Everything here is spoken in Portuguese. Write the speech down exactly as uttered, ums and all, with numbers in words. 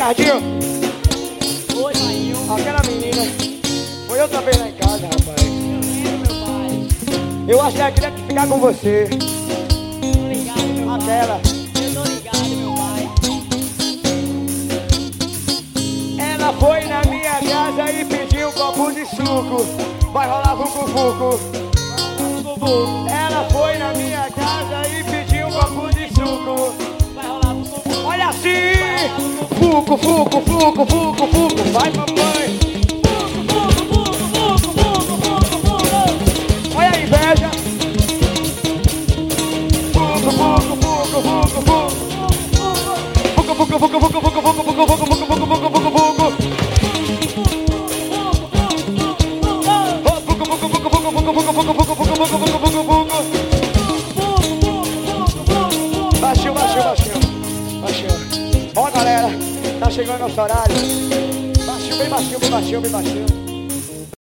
Ricardinho. Oi, Marinho. Aquela menina foi outra vez lá em casa, rapaz. Eu lembro, meu pai. Eu achei que queria ficar com você. Tô ligado, meu pai. Aquela. Eu tô ligado, meu pai. Ela foi na minha casa e pediu um copo de suco. Vai rolar vucu-vucu. Ela foi na minha casa e pediu um copo de suco. Vai rolar pro fufu. Olha assim! Fuco, fuco, fuco, fuco, fuco. Vai, mamãe! Olha a inveja! Fuco, fuco, fuco, fuco, fuco. Fuco, fuco, fuco, fuco, fuco, fuco, fuco, fuco, fuco, fuco, fuco, fuco, fuco. Baixinho, baixinho, baixinho. Baixinho. Ó, galera, tá chegando nosso horário. Baixinho, bem baixinho, bem baixinho, bem baixinho.